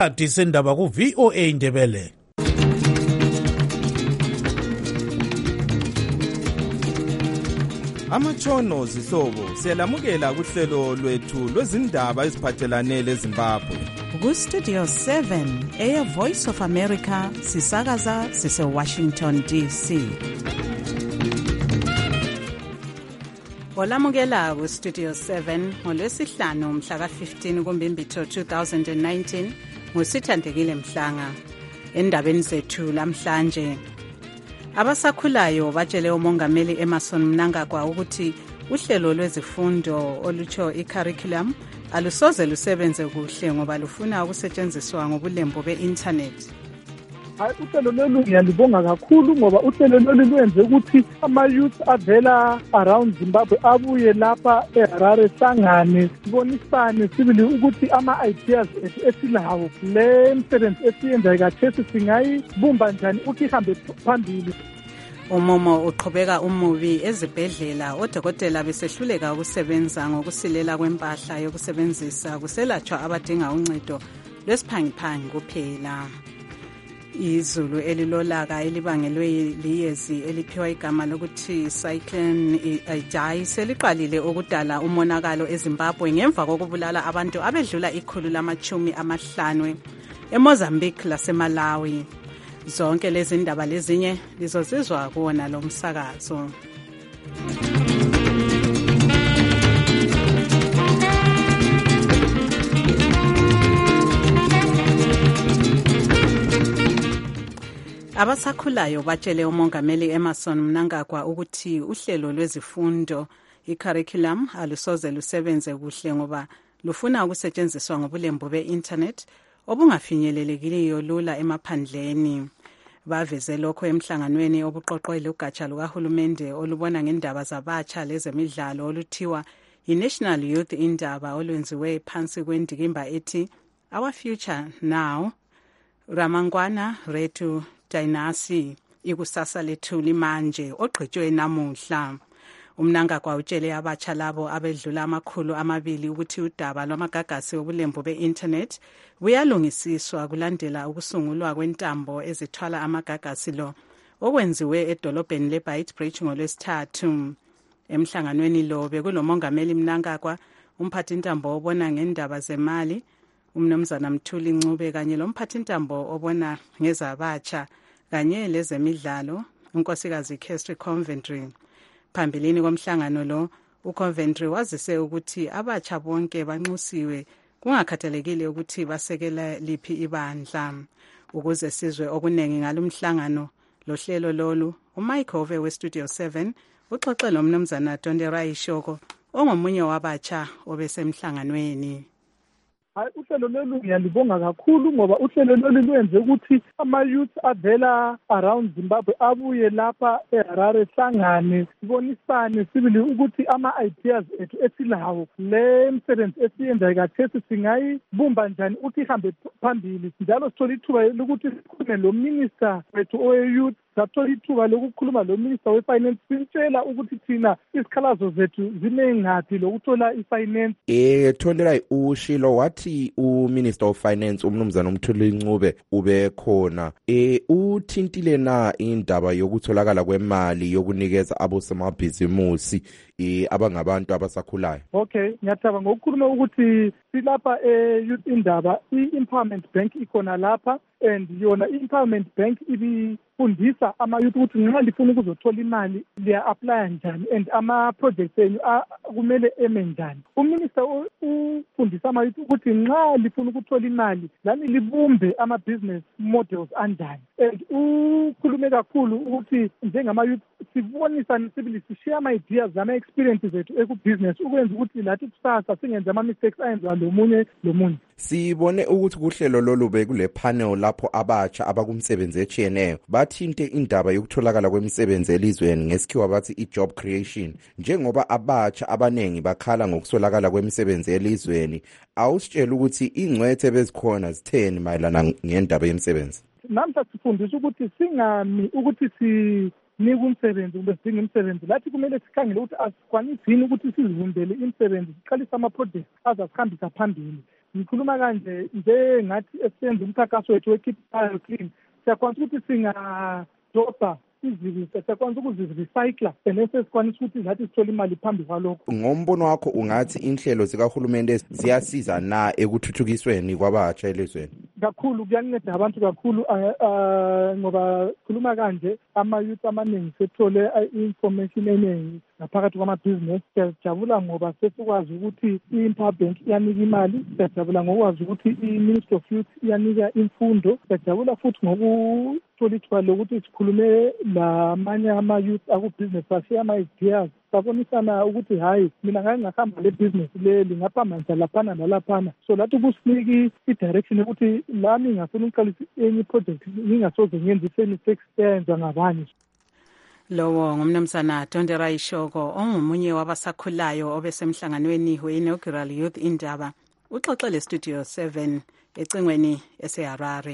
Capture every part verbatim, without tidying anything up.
Disendaba ku V O A Ndebele. Amatshono zihlobo siyalamukela kuhlelo lwethu lwezindaba eziphathelane leZimbabwe. Ku Studio seven eya Voice of America sisakaza sise Washington D C. Olamukela ku Studio seven ngolwesihlanu mhla ka fifteen kuMbimbithi two thousand nineteen ngusithandekile Mhlanga. Endabeni zethu lamhlanje, abasakhulayo batshele umongameli Emmerson Mnangagwa ukuthi uhlelo lwezifundo olutsho i-curriculum alusoze lusebenze kuhle ngoba lufuna ukusetshenziswa ngobulembu be-internet. Hayi, uhlelo lolu ngiyalibonga kakhulu ngoba uhlelo lolu lwenze ukuthi ama-youth avela around Zimbabwe abuye lapha eHarare hlangane sibonisane sibili ukuthi ama-ideas ethu esilawo le msebenzi esiyenzayo kathesi singayibumba njani ukuthi ihambe phambili. Umumo uqhubeka umubi ezibhedlela, odokotela besehluleka ukusebenza ngokusilela kwempahla yokusebenzisa kuselatshwa abadinga uncedo lwesiphangiphangi kuphela. Izulu elilolaka elibangelwe liyezi eliphiwa igama lokuthi Cyclone Idai seliqalile ukudala umonakalo eZimbabwe ngemva kokubulala abantu abedlula ikhulu lamachumi amahlanu eMozambique laseMalawi. Zonke lezi ndaba lezinye lizozizwa kuwona lo msakazo. Abasakhulayo batshele umongameli Emmerson Mnangagwa ukuthi uhlelo lwezifundo i-curriculum alusoze lusebenze kuhle ngoba lufuna ukusetshenziswa ngobulembu be-internet obungafinyelelekileyo lula emaphandleni. Baveze lokho emhlanganweni obuqoqwe lugatsha lukahulumende olubona ngendaba zabatsha lezemidlalo oluthiwa i-National Youth Indaba olwenziwe phansi kwendikimba ethi Our Future Now, Ramangwana Retu Dynasty, ikusasa lethu limanje, ogqitshwe namuhla. Umnangagwa utshele abatsha labo abedlula amakhulu amabili ukuthi udaba lwamagagasi obulembu be-internet buyalungisiswa kulandela ukusungulwa kwentambo ezithwala amagagasi lo okwenziwe edolobheni leBeitbridge ngolwesithathu. Emhlanganweni lo bekulomongameli Mnangagwa, umphathintambo obona ngendaba zemali uMnumzana Mthuli Ncube kanye lomphathintambo obona ngezabatsha kanye lezemidlalo unkosikazi Kestri Coventry. Phambilini komhlangano lo, uCoventry wazise ukuthi abatsha bonke banxusiwe kungakhathalekile ukuthi basekela liphi ibandla. Ukuze sizwe okunengi ngalomhlangano lohlelo lolu, uMike Hove weStudio seven uxoxe loMnumzana Tondera Ishoko ongomunye wabatsha obesemhlanganweni. Hayi, uhlelo lolu ngiyalibonga kakhulu ngoba uhlelo lolu lwenze ukuthi ama-youth avela around Zimbabwe abuye lapha eHarare hlangane sibonisane sibili ukuthi ama-ideas ethu esilawo le msebenzi esiyenzayo kathesi singayibumba njani ukuthi ihambe phambili. Njalo sithola ithuba lokuthi sikhulume lo minister wethu owe-youth, sathola ithuba lokukhuluma lo minister we-finance sintshela ukuthi thina isikhalazo zethu zinengaphi lokuthola i-finance. Eh Tondela ushilo wathi uMinister of Finance uMnumzana uMthuli Ncube ube khona eh uthintile na indaba yokutholakala kwemali yokunikeza abosomabhizimusi eh abangabantu abasakhulayo? Okay, ngiyathaba ngokukhuluma ukuthi silapha e-youth indaba i-Empowerment Bank ikhona lapha, and yona i-Empowerment Bank ibifundisa ama-youth ukuthi nxa lifuna ukuzothola imali liya-aplya njani and ama-projects enu kumele eme njani. Uminister ufundisa ama-youth ukuthi nxa lifuna ukuthola imali lani libumbe ama-business models anjani, and ukhulume kakhulu ukuthi njengama-youth sibonisane sibili sishare ama-ideas ama-experiences ethu ekubusiness ukwenza ukuthi lathi kusasa singenze ama-mistakes ayenziwa lomunye lomunye. Sibone ukuthi kuhlelo lolu bekule panel lapho abatsha abakumsebenzi etshiyeneyo bathinte indaba yokutholakala kwemisebenzi elizweni ngesikhiwa bathi i-job creation. Njengoba abatsha abanengi bakhala ngokuswelakala kwemisebenzi elizweni, awusitshela ukuthi ingcwethe bezikhona zitheni mayelana ngendaba yemisebenzi? Namhla sifundisa ukuthi singami ukuthi si nika umsebenzi kumbe sidinga umsebenzi, lathi kumele sikhangele ukuthi asikwanisi yini ukuthi sizibumbele imisebenzi, siqalise ama-projects azasihambisa phambili. ngikhuluma kanje njengathi esenza umkhankaso wethu we-Keep File Clean, siyakwanisa ukuthi singadobha izibi, siyakwanisa ukuzirecycla and sesikwanisa ukuthi nathi sithole imali phambi kwalokho. Ngombono wakho ungathi inhlelo zikahulumende ziyasiza na ekuthuthukisweni kwabatsha elizweni? Kakhulu kuyanceda abantu kakhulu ngoba khuluma kanje ama-youth amaningi sethole i-information eningi ngaphakathi kwamabhizinesi. Siyajabula ngoba sesikwazi ukuthi i-Empower Bank iyanika imali, siyajabula ngokwazi ukuthi i-Ministry of Youth iyanika imfundo, siyajabula futhi ngokuthola ithuba lokuthi sikhulume lamanye ama-youth akubhizinesi ashiye ama-ideas, sabonisana ukuthi hayi mina ngake ngahamba le business leli ngaphambanisa laphana nalaphana, so lathi kusiniki i-direction yokuthi lami ngifuna ukuqalisa enye i-project ngingasoze ngenze i-mistakes eyenziwa ngabanye. Lowo ngumnumzana Tondera Ishoko ongumunye wabasakhulayo obesemhlanganweni we-Inaugural Youth Indaba, uxoxele Studio seven ecingweni eseHarare.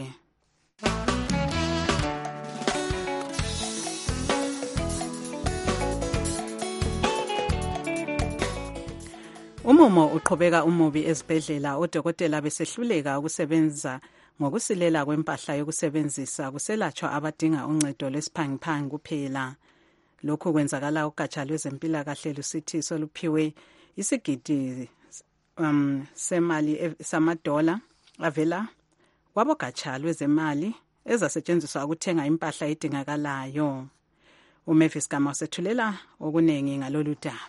Umumo uqhubeka umubi ezibhedlela, odokotela besehluleka ukusebenza ngokusilela kwempahla yokusebenzisa kuselatshwa abadinga uncedo lwesiphangiphangi kuphela. Lokhu kwenzakala ugatsha lwezempilakahle lusithi soluphiwe isigidi um, semali samadola avela kwabogatsha lwezemali ezasetshenziswa ukuthenga impahla edingakalayo. uMavis Gama usethulela okunengi ngalolu daba.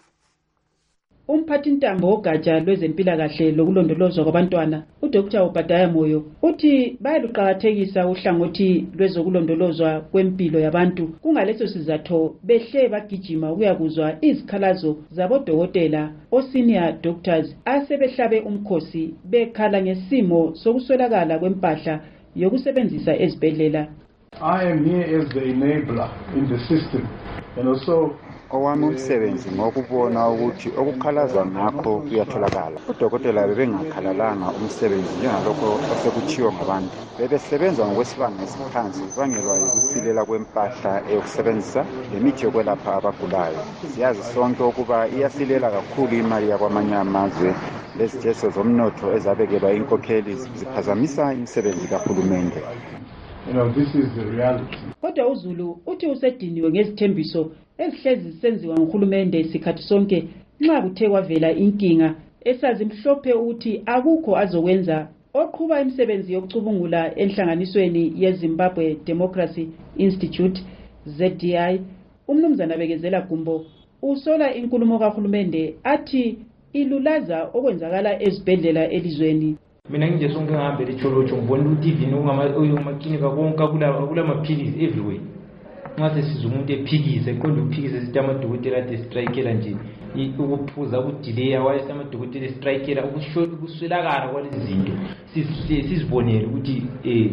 Umphathintambo wogatsha lwezempilakahle lokulondolozwa kwabantwana uDr Obadiah Moyo uthi bayaluqakathekisa uhlangothi lwezokulondolozwa kwempilo yabantu. Kungaleso sizatho behle bagijima ukuyakuzwa izikhalazo zabodokotela o-senior doctors asebehlabe umkhosi bekhala ngesimo sokuswelakala kwempahla yokusebenzisa ezibhedlela. I am here as the enabler in the system and also Owami umsebenzi ngokubona ukuthi okukhalaza ngakho kuyatholakala. Odokotela bebengakhalalanga umsebenzi njengalokho osekuchiwa ngabantu. Bebesebenza ngokwesibanga esiphansi bangelwa ukusilela kwempahla eyokusebenzisa lemithi yokwelapha abagulayo. Siyazi sonke ukuba iyasilela kakhulu imali yakwamanye amazwe. Leziteso zomnotho ezabekelwa inkokheli ziphazamisa imisebenzi kahulumende. You know, this is the reality. Kodwa uZulu uthi usediniwe ngezithembiso ezihlezi zisenziwa nguhulumende isikhathi sonke nxa kuthe kwavela inkinga esazi mhlophe ukuthi akukho azokwenza. Oqhuba imisebenzi yokucubungula enhlanganisweni yeZimbabwe Democracy Institute Z D I, umnumzana Bekezela Gumbo, usola inkulumo kahulumende athi ilulaza okwenzakala ezibhedlela elizweni. Mina nje sonke ngihambe lecholocho ngibona ukuthi even ungamaklinika konke kula maphilisi everywhere. Ngase siza umuntu ephikise eqonda ukuphikise sithi amadokotela ade strikeela nje ukuphuza ukudelay wayese amadokotela strikeela ukuswelakala kwalezi zinto sizibonele ukuthi eh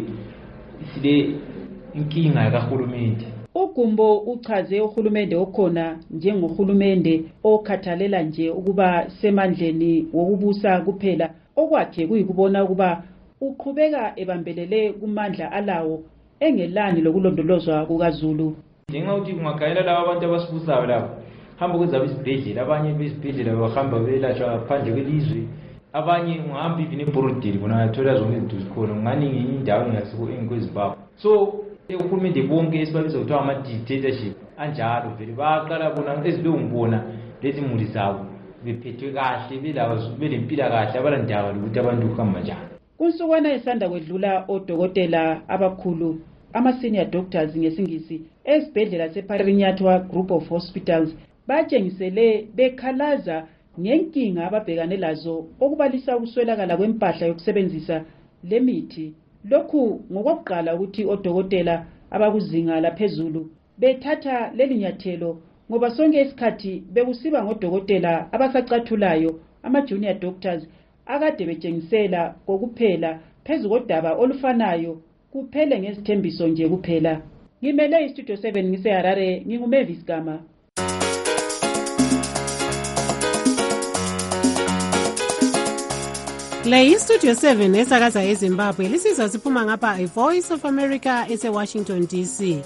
sile inkinga kahulumende. Ugumbo uchaze uhulumende okhona njengohulumende okhathalela nje ukuba semandleni wokubusa kuphela, okwakhe kuyikubona ukuba uqhubeka ebambelele kumandla alawo engelani lokulondolozwa kukaZulu. Njengoba uthi kungagayela laba abantu abasibusayo lapho hamba kwezabo izibhedlela, abanye bezibhedlela bahamba belashwa phandle kwelizwe, abanye ungahamba even eBorodile bona athola zonke izinto zikhona ngani ngenye indawo engasiko enkweZimbabwe. So uhulumende bonke esibabiza ukuthi ama dictatorship anjalo vele baqala bona ezilongibona lezi muli zabo bephethwe kahle belazo belempila kahle abalandaba ukuthi abantu kuhamba njani. Kunsukwana esanda kwedlula odokotela abakhulu ama-senior doctors ngesingisi esibhedlela seParinyatwa Group of Hospitals batshengisele bekhalaza ngenkinga ababhekane lazo okubalisa ukuswelakala kwempahla yokusebenzisa lemithi. Lokhu ngokokuqala ukuthi odokotela abakuzinga laphezulu bethatha leli nyathelo ngoba sonke isikhathi bekusiba ngodokotela abasacathulayo ama-junior doctors akade betshengisela kokuphela phezu kodaba olufanayo kuphele ngezithembiso nje kuphela. Ngimele iStudio seven ngiseHarare, nginguMavis Gama. Le iStudio seven esakaza eZimbabwe lisizwa siphuma ngapha iVoice of America eseWashington D C.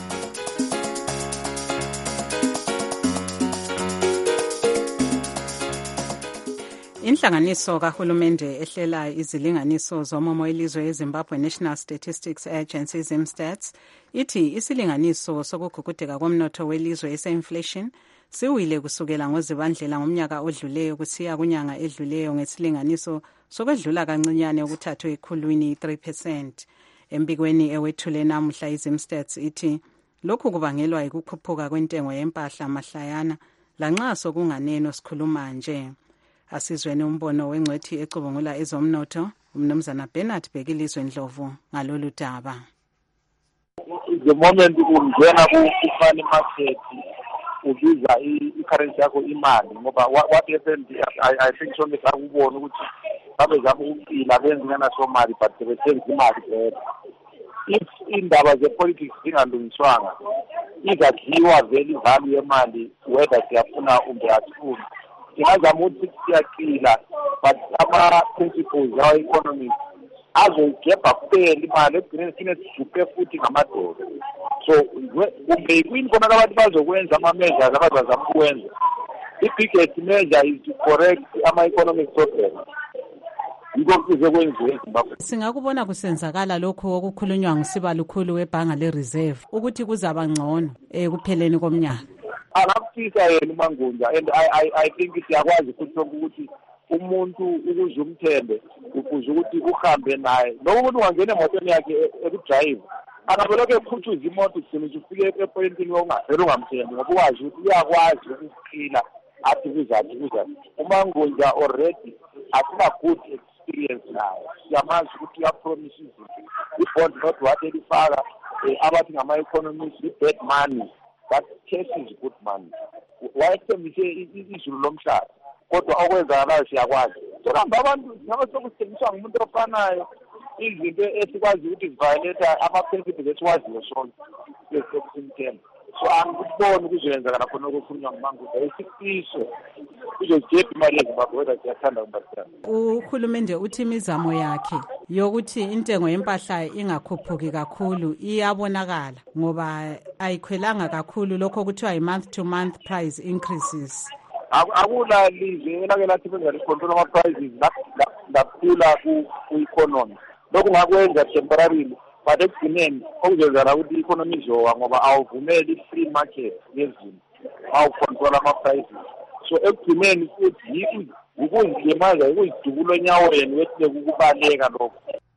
Inhlanganiso kahulumende ehlela izilinganiso zomumo elizwe eZimbabwe National Statistics Agency ZimStats ithi isilinganiso sokugugudeka komnotho welizwe ese-inflation siwile kusukela ngozibandlela ngomnyaka odluleyo kusiya kunyanga edluleyo ngesilinganiso sokwedlula kancinyane okuthathwe ekhulwini three percent. Embikweni ewethule namuhla iZimStats ithi lokhu kubangelwa yikukhuphuka kwentengo yempahla mahlayana lanxa sokunganeno sikhuluma nje. Asizweni umbono wengcwethi ecubungula ezomnotho umnumzana Bernard Bhekilizwe Ndlovu ngalolu daba. The moment ungena ku-money market ubiza i-currency yakho imali ngoba what happened I, I think sonke sakubona ukuthi babezama ukuphila benze nganaso mali but sebethenga imali vele. If indaba ze-politics zingalungiswanga izadliwa vele ivalue yemali whether siyafuna kumbe asifuni. Singazama ukuthi siyaphila but ama-principles awa-economics azoyigebha kuphela imali ekugcineni sine sijupe futhi ngamadoda. So kumbe kuyini khona abantu bazokwenza ama-measures abazazama ukwenza. I-biggest measure is to correct ama-economic problems. Yiko kuze kwenziwe eZimbabwe. Singakubona kusenzakala lokho okukhulunywa ngusiba lukhulu webhanga le-reserve ukuthi kuzaba ngcono ekupheleni komnyaka. Angakuthisa yena uMangunja and I I I think siyakwazi futhi ukuthi umuntu ukuze umthembe ukuze ukuthi uhambe naye noma umuntu ungangena emotweni yakhe ekudrive akabeloke ekhuthuza imoto kusini ufike epointini ongaphela ungamthembi ngoba ukwazi ukuthi uyakwazi ukuphila athi kuzathi kuzathi. uMangunja already asina good experience naye siyamazi ukuthi uyapromise izinto i-bond not what elifaka abathi ngama-economists i-bad money. That case is good money. Wayethembise izulu lomhlaba kodwa okwenzakalayo siyakwazi. Sokuhamba abantu ngabe sokusebenziswa ngumuntu ofanayo izinto esikwazi ukuthi ziviolate ama-principles esiwaziyo sonke sesimthemba. So angikuboni ukuzenzakala khona okukhulunywa nguMangunja isifiso kuzozigebha imali yeZimbabwe whether siyathanda kumbathanda. Uhulumende uthi imizamo yakhe yokuthi intengo yempahla ingakhuphuki kakhulu iyabonakala ngoba ayikhwelanga kakhulu lokho kuthiwa yi-month to month price increases. Akula lizwe elake lathi benza licontrol ama-prices lakhula ku-economy. Lokhu ngakwenza temporarily but ekugcineni okuzenzakala ukuthi i-economy izowa ngoba awuvumeli i-free market yezinto awucontrol ama-prices. So ekugcineni futhi ukuzilimaza ukuzidubula enyaweni wethile ukubaleka lokho.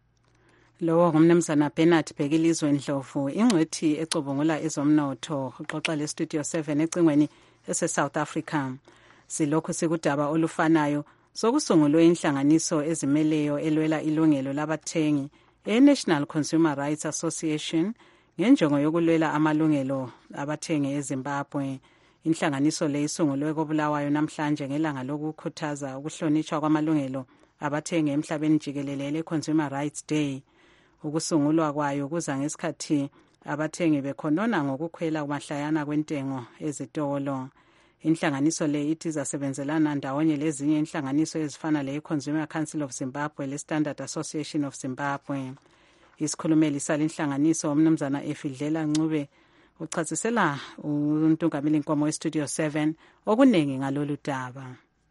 Lowo ngumnumzana Bernard Bhekilizwe Ndlovu ingcwethi ecubungula ezomnotho uxoxa le-Studio seven ecingweni ese-South Africa. Silokhu sikudaba olufanayo sokusungulwe inhlanganiso ezimeleyo elwela ilungelo labathengi e-National Consumer Rights Association ngenjongo yokulwela amalungelo abathengi eZimbabwe. Inhlanganiso le isungulwe koBulawayo namhlanje ngelanga lokukhuthaza ukuhlonishwa kwamalungelo abathengi emhlabeni jikelele le-Consumer Rights Day. Ukusungulwa kwayo kuza ngesikhathi abathengi bekhonona ngokukhwela kumahlayana kwentengo ezitolo. Inhlanganiso le ithi izasebenzelana ndawonye lezinye inhlanganiso ezifana le-Consumer Council of Zimbabwe le-Standard Association of Zimbabwe. Isikhulumeli salenhlanganiso umnumzana Efidlela Ncube uchasisela uNtungameli Nkomo we-Studio seven okuningi ngalolu daba.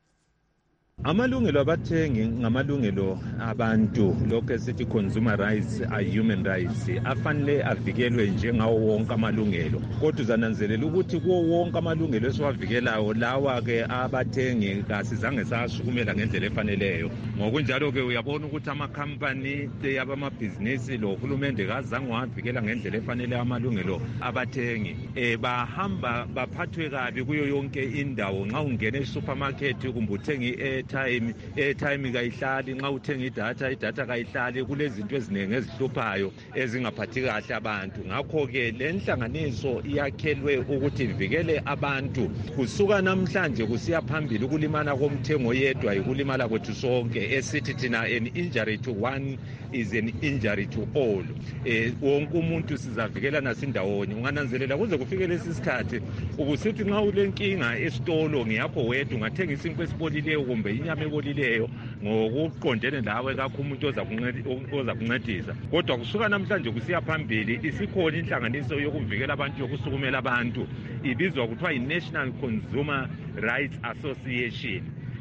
Amalungelo abathengi ngamalungelo abantu lokho esithi consumer rights are human rights afanele avikelwe njengawo wonke amalungelo kodwa uzananzelela ukuthi kuwo wonke amalungelo esiwavikelayo lawa ke abathengi kasizange sasukumela ngendlela efaneleyo ngokunjalo ke uyabona ukuthi amakhampani yabamabhizinisi lo hulumende kazange wavikela ngendlela efanele amalungelo abathengi eh bahamba baphathwe kabi kuyo yonke indawo nxa ungena e-supermarket kumbe uthengi time airtime kayihlali nxa uthenga idatha idatha kayihlali kulezinto eziningi ezihluphayo ezingaphathi kahle abantu ngakho ke lenhlanganiso iyakhelwe ukuthi ivikele abantu kusuka namhlanje kusiya phambili ukulimana komthengo yedwa ikulimala kwethu sonke esithi thina an injury to one is an injury to all. eh wonke umuntu sizavikela nasindawonye ungananzelela kuze kufike lesi sikhathi ukusithi nxa ulenkinga esitolo ngiyapho wedwa ungathenga isinto esipolileyo kumbe inyama ebolileyo ngokuqondene lawe kakho umuntu oza oza kuncedisa kodwa kusuka namhlanje kusiya phambili isikhona inhlanganiso yokuvikela abantu yokusukumela abantu ibizwa kuthiwa i-National Consumer Rights Association.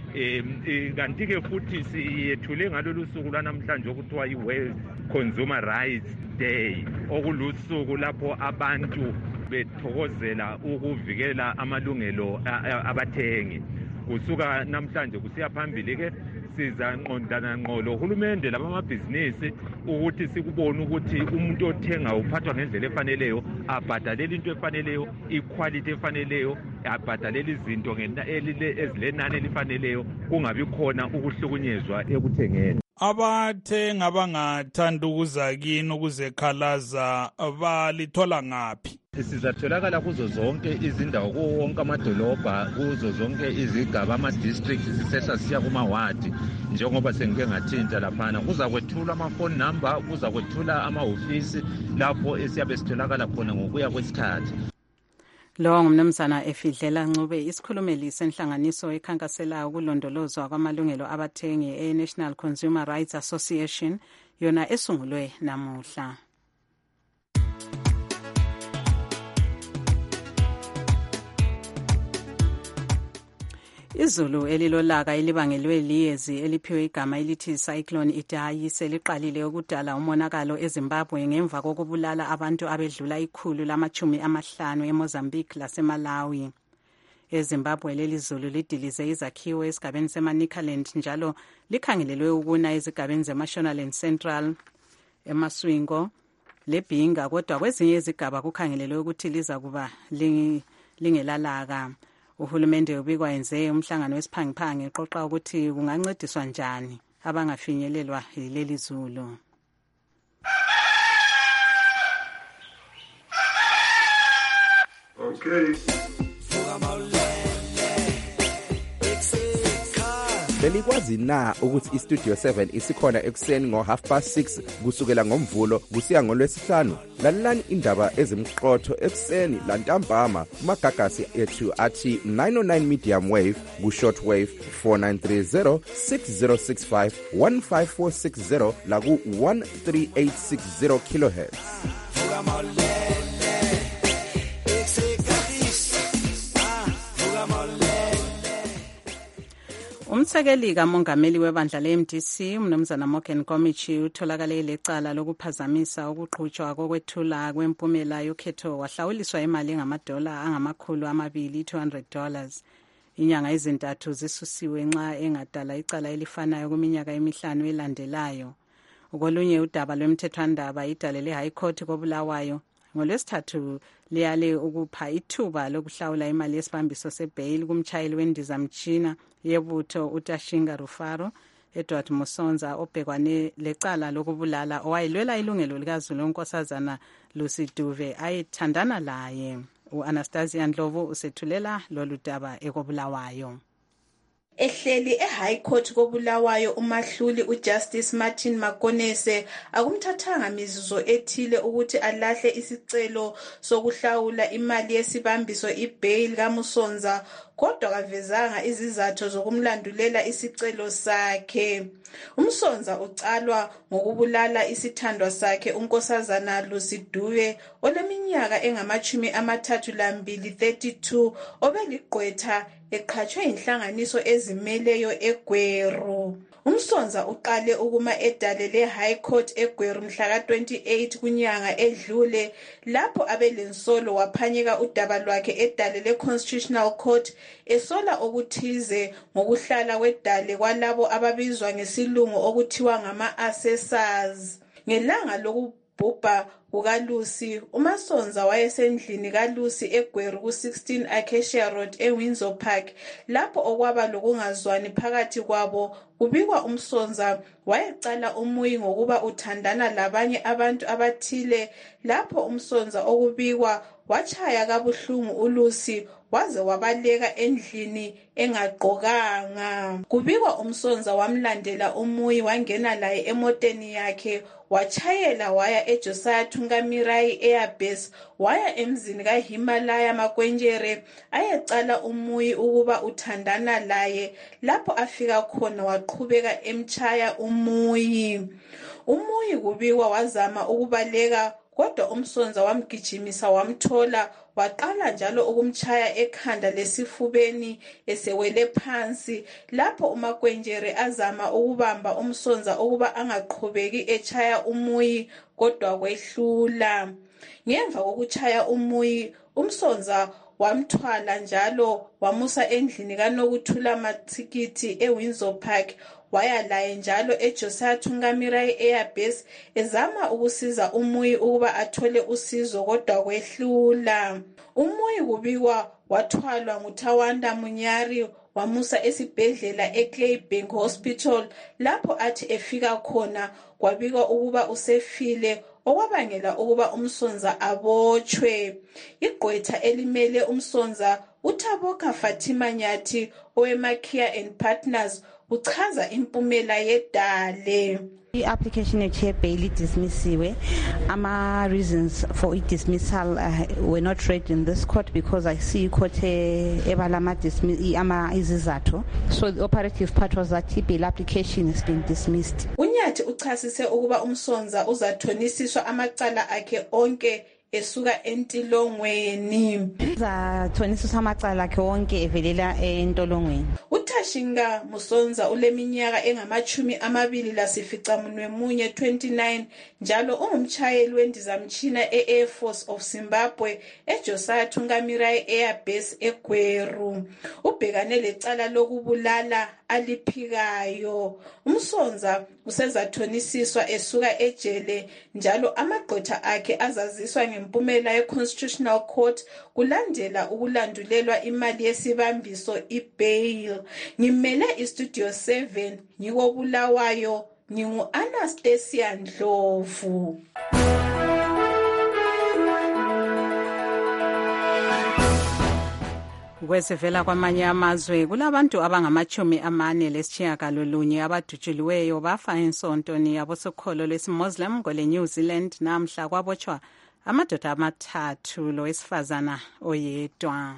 um kanti-ke futhi siyethule ngalolu suku lwanamhlanje okuthiwa i-World Consumer Rights Day, okulusuku lapho abantu bethokozela ukuvikela amalungelo abathengi. Kusuka namhlanje kusiya phambili-ke sizanqondana ngqo lohulumende labamabhizinisi ukuthi sikubone ukuthi umuntu othenga uphathwa ngendlela efaneleyo, abhadalela into efaneleyo, iquality efaneleyo, abhadalela izinto ezilenani elifaneleyo, kungabi khona ukuhlukunyezwa ekuthengeni. Abathengi abangathanda ukuza kini ukuzekhalaza balithola ngaphi? Sizatholakala kuzo zonke izindawo, kuwo wonke amadolobha, kuzo zonke izigaba, ama-districts, sisehla siya kumawadi. Njengoba sengike ngathinta laphana, kuza kwethula amafoni number, kuza kwethula amahhovisi lapho esiyabe sitholakala khona ngokuya kwesikhathi. Lo ngumnumzana Efidlela Ncube, isikhulumeli senhlanganiso ekhankasela ukulondolozwa kwamalungelo abathengi e-National Consumer Rights Association, yona esungulwe namuhla. Izulu elilolaka elibangelwe liyezi eliphiwe igama elithi Cyclone Idai seliqalile ukudala umonakalo eZimbabwe ngemva kokubulala abantu abedlula ikhulu lamachumi amahlanu eMozambique laseMalawi. EZimbabwe leli zulu lidilize izakhiwo esigabeni seManicaland njalo likhangelelwe ukuna ezigabeni zeMashonaland Central, eMaswingo leBhinga, kodwa kwezinye izigaba kukhangelelwe ukuthi liza kuba lingelalaka. Uhulumende ubikwa yenze umhlangano wesiphangiphangi eqoqa ukuthi kungancediswa njani abangafinyelelwa yileli zulu. Okay. Belikwazi na ukuthi iStudio seven isikhona ekuseni ngo half past six kusukela ngomvulo kusiya ngolwesihlanu? Lalelani indaba ezimqotho ekuseni lantambama kumagagasi ethu athi nine oh nine medium wave ku short wave four nine three zero six zero six five one five four six zero la ku one three eight six zero kilohertz. Umsekeli kamongameli webandla le-M D C umnumzana Morgan Komichi utholakale lecala lokuphazamisa ukuqhutshwa kokwethula kwempumela yokhetho wahlawuliswa imali engamadola angamakhulu amabili two hundred dollars. Inyanga ezintathu zisusiwe nxa engadala icala elifanayo kuminyaka emihlanu elandelayo. Ukolunye udaba lwemthethwandaba idale le-High Court koBulawayo ngolwesithathu liyale ukupha ithuba lokuhlawula imali yesibambiso sebail kumtshayeli wendizamtshina yebutho uTashinga Rufaro Edward Musonza obhekwane lecala lokubulala owayilwela ilungelo likaZulu unkosazana Lucy Duve ayithandana laye. U-Anastasia Ndlovu usethulela lolu daba ekobulawayo. Ehleli eHigh Court koBulawayo umahluli uJustice Martin Makonese akumthathanga mizuzo ethile ukuthi alahle isicelo sokuhlawula imali yesibambiso ibail kaMusonza, kodwa kavezanga izizathu zokumlandulela isicelo sakhe. Umsonza ucalwa ngokubulala isithandwa sakhe unkosazana Lucy Duve oleminyaka engamachumi amathathu lambili thirty-two obeligqwetha eqhatshwe inhlanganiso ezimeleyo eGweru. Umsonza uqale ukuma edale le-High Court eGweru mhla ka twenty-eight kunyanga edlule lapho abelensolo waphanyeka udaba lwakhe edale le-Constitutional Court esola okuthize ngokuhlala kwedale kwalabo ababizwa ngesilungu okuthiwa ngama-assessors. Ngelanga lokubhubha kukaLucy, uMasonza wayesendlini kaLucy eGweru ku sixteen Acacia Road eWindsor Park lapho okwaba lokungazwani phakathi kwabo. Kubikwa umsonza wayecala umuyi ngokuba uthandana labanye abantu abathile lapho umsonza okubikwa wachaya kabuhlungu uLucy waze wabaleka endlini engagqokanga. Kubikwa umsonza wamlandela umuyi wangena laye emoteni yakhe wachayela waya eJosiah Thungamirai Airbase waya emzini kaHimalaya Makwenjere ayecala umuyi ukuba uthandana laye. Lapho afika khona waqhubeka emchaya umuyi. Umuyi kubikwa wazama ukubaleka kodwa umsonza wamgijimisa wamthola, waqala njalo ukumchaya ekhanda lesifubeni esewele phansi. Lapho uMagwenjere azama ukubamba umsonza ukuba angaqhubeki echaya umuyi, kodwa kwehlula. Ngemva kokuchaya umuyi, umsonza wamthwala njalo wamusa endlini kaNokuthula Matsikiti eWindsor Park. Waya laye njalo eJosiah Tungamirai Air Base ezama ukusiza umuyi ukuba athole usizo, kodwa kwehlula. Umuyi kubikwa wathwalwa nguThawanda Munyari wamusa esibhedlela eClaybank Hospital. Lapho athi efika khona kwabikwa ukuba usefile, okwabangela ukuba umsonza abotshwe. Igqwetha elimele umsonza uThaboka Fatima Nyathi owemakia and Partners uchaza impumela yedale. I-application ye-chair bail dismissiwe. Ama reasons for i-dismissal uh, were not read in this court because I see court ebalama dismiss ama izizathu. So the operative part was that i-bail application has been dismissed. Unyathi uchasise ukuba umsonza uzathonisiswa amacala akhe onke esuka entilongweni. Uzathonisiswa amacala akhe onke evelela entolongweni. uTashinga Musonza uleminyaka engamachumi amabili lasificamunwe munye twenty-nine njalo ungumchayeli wendizamtshina e-Air Force of Zimbabwe eJosiah Tungamirai Air Base eGweru. Ubhekane lecala lokubulala aliphikayo. Umsonza usezathonisiswa esuka ejele njalo amagqwetha akhe azaziswa ngempumela ye-Constitutional Court kulandela ukulandulelwa imali yesibambiso i-bail. Ngimele iStudio seven ngiko Bulawayo, ngingu Anastasia Ndlovu. Kwesivela kwamanye amazwe kulabantu abangamachumi amane lesitshiyagalolunye abadutshuliweyo bafa ensontweni yabosokholo lwesimuslim kole New Zealand namhla kwabotshwa amadoda amathathu lowesifazana oyedwa.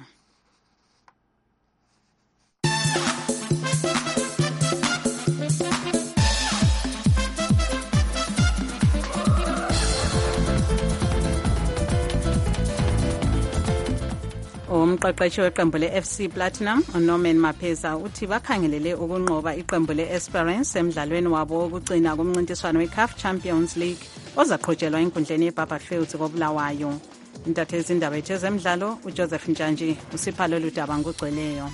Umqeqeshi weqembu le-F C Platinum uNorman Mapheza uthi bakhangelele ukunqoba iqembu le-Esperance emdlalweni wabo wokugcina kumncintiswano we-C A F Champions League ozaqhutshelwa enkundleni yeBarberfields koBulawayo. Intatheli indaba ethu zemidlalo uJoseph Ntshanji usiphalo ludaba ngugcweleyo.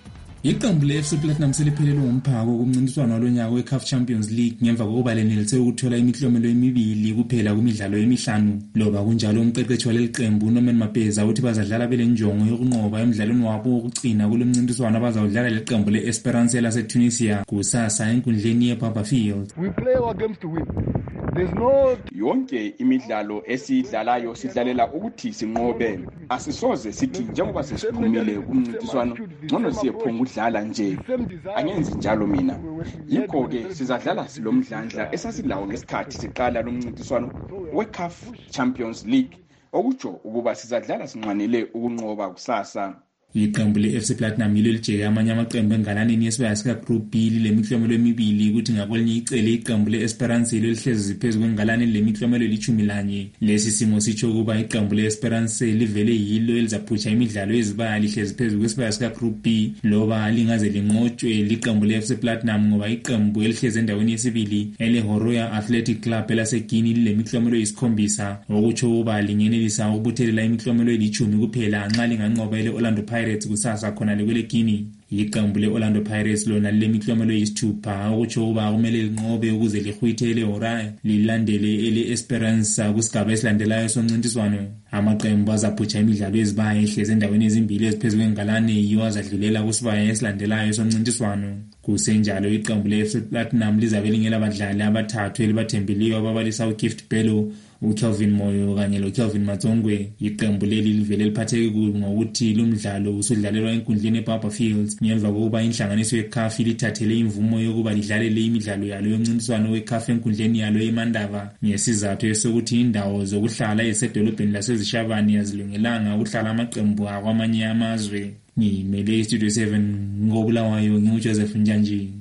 Iqembu le-F C Platinum seliphelelwe umphako kumncintiswano walonyaka we-C A F Champions League ngemva kokuba lenelise ukuthola imiklomelo emibili kuphela kumidlalo emihlanu. Loba kunjalo umqeqeshi waleli qembu uNorman Mapheza uthi bazadlala belenjongo yokunqoba emidlalweni wabo wokugcina kulomncintiswano abazawudlala leqembu le-Esperance laseTunisia kusasa enkundleni yeBarberfields. We play our games to win. There's no yonke imidlalo esidlalayo sidlalela ukuthi sinqobe. Asisoze sithi njengoba sesiphumile kumncintiswano ngcono siyephonga udlala nje. Angenzi njalo mina. Yikho ke sizadlala silomdlandla esasilawo ngesikhathi siqala lomncintiswano we-C A F Champions League okutsho ukuba sizadlala sinqanele ukunqoba kusasa. Iqembu le-F C Platinum yilo lijeke amanye amaqembu engalaneni yesibaya sika Group B lemiklomelo emibili ukuthi ngakwelinye icele iqembu le-Esperance yilo lihlezi ziphezu kwengalane lemiklomelo elithumi lanye. Lesi simo sitsho ukuba iqembu le-Esperance livele yilo elizaphutsha imidlalo ezibaya lihlezi phezu kwesibaya sika Group B loba lingaze linqotshwe liqembu le-F C Platinum ngoba iqembu elihlezi endaweni yesibili ele-Horoya Athletic Club elaseGuinea lilemiklomelo eyisikhombisa okutsho ukuba lingenelisa ukubuthelela imiklomelo elithumi kuphela nxa linganqoba ele-Orlando Pirates kusasa khona lekwele Guinea. Iqembu le-Orlando Pirates lona lilemiklomelo eyisithupha okutsho ukuba kumele linqobe ukuze lihwithe ele-Horoya lilandele ele-Esperance kusigaba esilandelayo somncintiswano. Amaqembu azaphutsha imidlalo ezibaya ehlezi endaweni ezimbili eziphezu kwengalane yiwo azadlulela kusibaya esilandelayo somncintiswano. Kusenjalo iqembu le-F C Platinum lizabe lingelabadlali abathathu elibathembileyo ababalisa uGift Bello, uKelvin Moyo kanye loKelvin Matsongwe. Iqembu leli livele liphatheke kubi ngokuthi lumdlalo usudlalelwa enkundleni yeBarberfields ngemva kokuba inhlanganiso ye-C A F lithathele imvumo yokuba lidlalele imidlalo yalo yomncintiswano we-C A F enkundleni yalo eMandava ngesizathu esokuthi indawo zokuhlala ezisedolobheni lasezishabani azilungelanga ukuhlala amaqembu akwamanye amazwe. Ngimele iStudio seven ngoBulawayo nginguJoseph Ntshanji.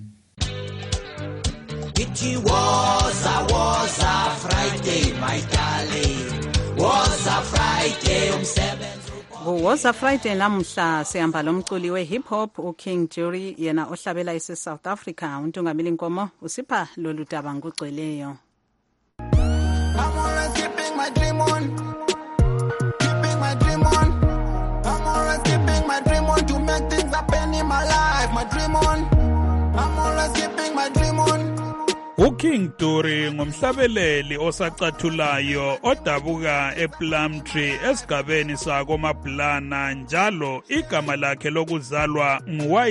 It was a was a Friday, my darling. Friday umsebenzi. Kuwoza Friday namhla sihamba lomculi we-hip hop uKing Jury yena ohlabela ise-South Africa. Untungameli Nkomo usipha lolu daba ngokugcweleyo. I'm always keeping my dream on, keeping my dream on. I'm always keeping my dream on to make things happen in my life. My dream on, I'm always keeping my dream on. uKing Jury ngumhlabeleli osacathulayo odabuka ePlumtree esigabeni sako Mablana, njalo igama lakhe lokuzalwa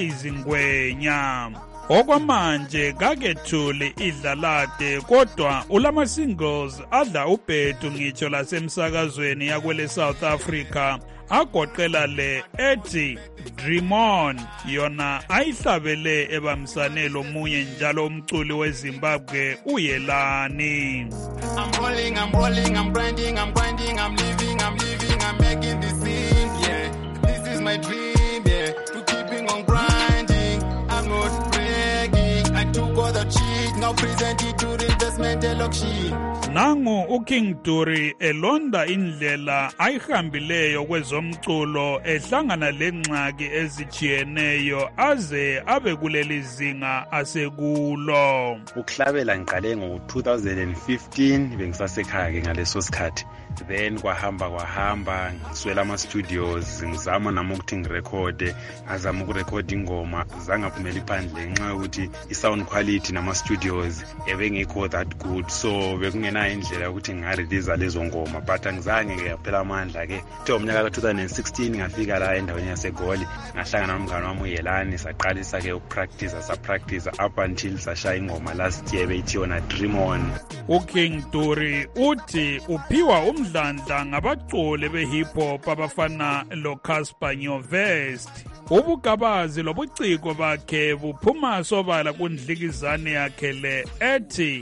nguWayizingwenya. Okwamanje kakethuli idlalade kodwa ulama singles adla ubhedu ngitsho lasemsakazweni yakwele South Africa agoqela le ethi Dream On, yona ayihlabele ebamsanelo munye njalo umculi weZimbabwe uYelani. I'm rolling, I'm rolling, I'm grinding, I'm grinding, I'm living, I'm living, I'm making this scene, yeah. This is my dream, yeah. To keeping on grinding, I'm not bragging. I took all the cheat, now present it to investment auction. Nangu uKing Jury elonda indlela ayihambileyo kwezomculo ehlangana lengxaki ezijiyeneyo aze abe kuleli zinga asekulo. Ukuhlabela ngiqale ngo two thousand fifteen bengisasekhaya ke ngaleso sikhathi. Then kwahamba kwahamba ngiswela ama studios ngizama nami ukuthi ngirekhode, azama ukurekhode ingoma zangaphumela iphandle ngenxa yokuthi i-sound quality nama studios ebengekho that good, so bekungena indlela yokuthi ngingarelease lezo ngoma, but angizange ngiyaphela amandla ke. Kuthe umnyaka ka two thousand sixteen ngafika la endaweni yaseGoli, ngahlangana nomngane wami uYelani, saqalisa ke ukupractice sa practice up until sashaya ingoma last year beyithi yona Dream On. uKing Jury uthi uphiwa umdlandla ngabaculi be-hip hop abafana loCasper Nyovest. Ubugabazi lobuciko bakhe buphuma sobala kundlikizane yakhe le ethi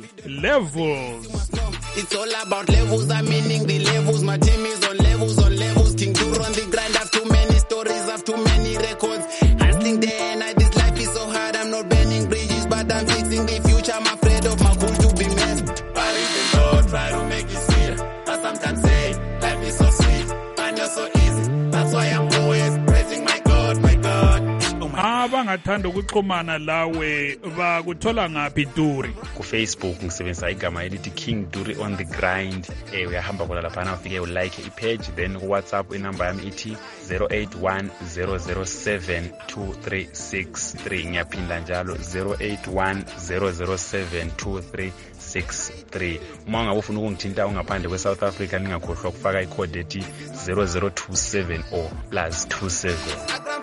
Levels. It's all about levels, I'm meaning the levels. My team is on levels, on levels. King Jury on the grind, I've too many stories, I've too many records. Hustling day and night, this life is so hard. I'm not burning bridges, but I'm fixing the future. I'm afraid of my goal to be messed. But even though I try to make it sweet, I sometimes say life is so sweet and you're so easy. That's why I'm always praising my God, my God. Abangathanda ukuxhumana lawe bakuthola ngaphi Jury? Ku Facebook ngisebenzisa igama elithi King Jury on the grind. Eh uyahamba khona lapha ufike u like i page, then ku WhatsApp inamba yami ithi zero eight one zero zero seven two three six three. Ngiyaphinda njalo zero eight one zero zero seven two three six three. Uma ngabe ufuna ukungithinta ungaphandle kwe South Africa ningakhohlwa ukufaka icode ethi zero zero two seven or plus two seven.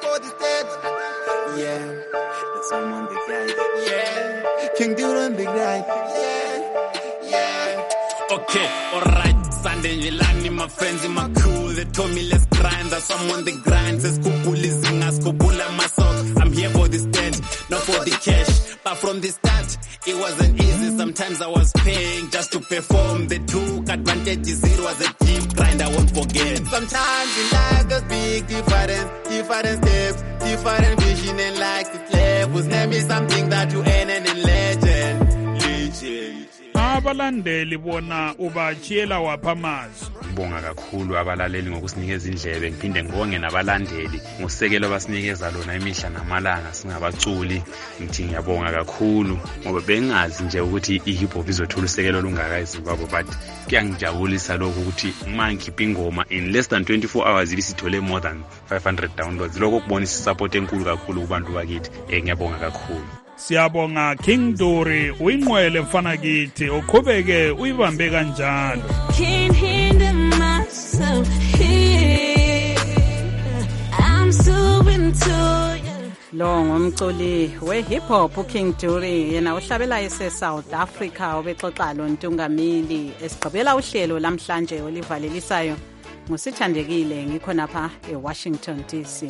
Yeah, that's I'm on the grind. Yeah, King Jury on the grind. Yeah, yeah. Okay, alright. Sunday Yelani, my friends in my crew, they told me let's grind. That's I'm on the grind. Says Kupulizinga, Skobula my socks. I'm here for the stand, not for the cash. But from the start, it wasn't easy. Sometimes I was paying just to perform. They took advantages. It was a deep grind I won't forget. Sometimes in life there's big difference, different steps, different vision, and like the levels. Name is something that you earn and in legend. Legend. Abalandeli bona ubachiyela waphamazi. Ngibonga kakhulu abalaleli ngokusinikeza indlebe, ngiphinde ngibonge nabalandeli ngosekelo basinikeza lona imihla namalanga singabaculi. Ngithi ngiyabonga kakhulu ngoba bengazi nje ukuthi i-hip hop izothola usekelo lungaka eZimbabwe, but kuyangijabulisa lokho ukuthi uma ngikhipha ingoma in less than twenty-four hours ibisithole more than five hundred downloads. Lokho kubonisa support enkulu kakhulu kubantu bakithi. Eh ngiyabonga kakhulu. Siyabonga King Jury, uyinqwele mfana kithi, uqhubeke uyibambe kanjalo. Can't hinder myself here. I'm so into you. Lo ngumculi we-hip hop uKing Jury, yena uhlabela ese-South Africa, ubexoxa lo Ntungameli esigqibela uhlelo lamhlanje olivalelisayo. Ngusithandekile ngikhona pha eWashington D C.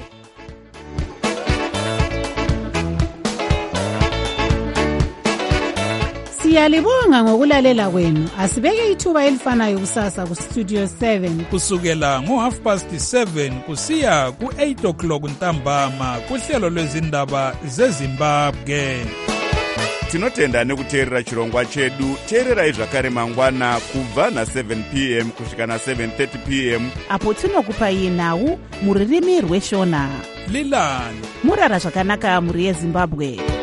Siyalibonga ngokulalela kwenu. Asibeke ithuba elifanayo kusasa ku Studio seven kusukela ngo half past seven kusiya ku eight o'clock ntambama kuhlelo lwezindaba zeZimbabwe. tinotenda nekuteerera chirongwa chedu. Teererai zvakare mangwana kubva na-seven p m kusvika na-seven thirty p m apo tinokupai nhau muririmi rweshona. Lilani murara zvakanaka muri yeZimbabwe.